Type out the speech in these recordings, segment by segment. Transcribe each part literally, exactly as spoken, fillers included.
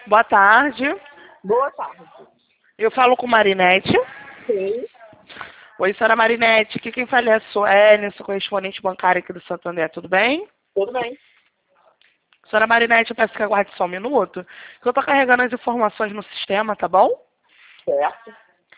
Boa tarde. Boa tarde. Eu falo com Marinete. Sim. Oi, senhora Marinete. Aqui quem fala é a Suelen, sou correspondente bancária aqui do Santander. Tudo bem? Tudo bem. Senhora Marinete, eu peço que aguarde só um minuto, que eu tô carregando as informações no sistema, tá bom? Certo.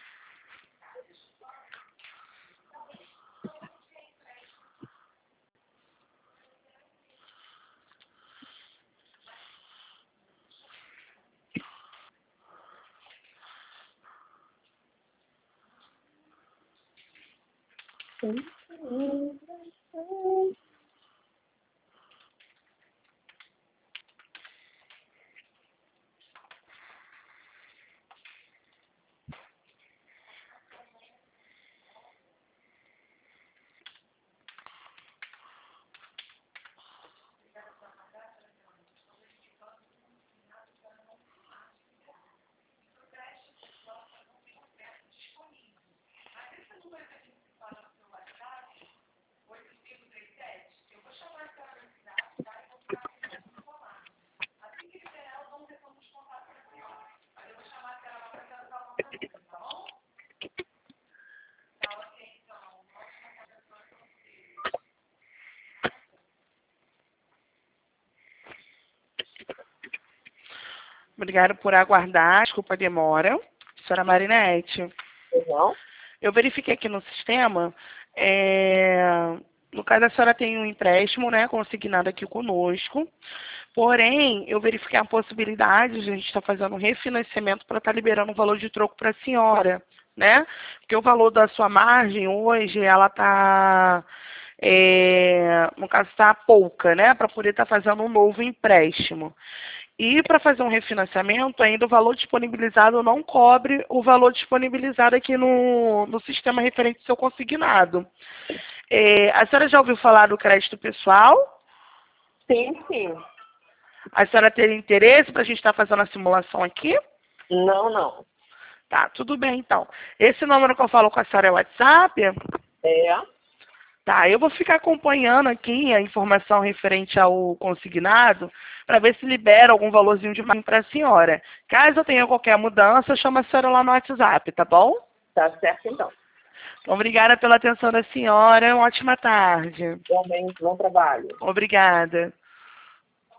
Obrigada por aguardar, desculpa a demora. Senhora Marinete, Não? eu verifiquei aqui no sistema, é, no caso a senhora tem um empréstimo, né, consignado aqui conosco, porém, eu verifiquei a possibilidade de a gente estar fazendo um refinanciamento para estar liberando um valor de troco para a senhora, né? Porque o valor da sua margem hoje, ela está, é, no caso, está pouca, né, para poder estar fazendo um novo empréstimo. E para fazer um refinanciamento, ainda o valor disponibilizado não cobre o valor disponibilizado aqui no, no sistema referente ao seu consignado. É, a senhora já ouviu falar do crédito pessoal? Sim, sim. A senhora teria interesse para a gente estar fazendo a simulação aqui? Não, não. Tá, tudo bem então. Esse número que eu falo com a senhora é o WhatsApp? É. Tá, eu vou ficar acompanhando aqui a informação referente ao consignado para ver se libera algum valorzinho de margem para a senhora. Caso eu tenha qualquer mudança, eu chamo a senhora lá no WhatsApp, tá bom? Tá certo, então. Então, obrigada pela atenção da senhora. Uma ótima tarde. Realmente, bom trabalho. Obrigada.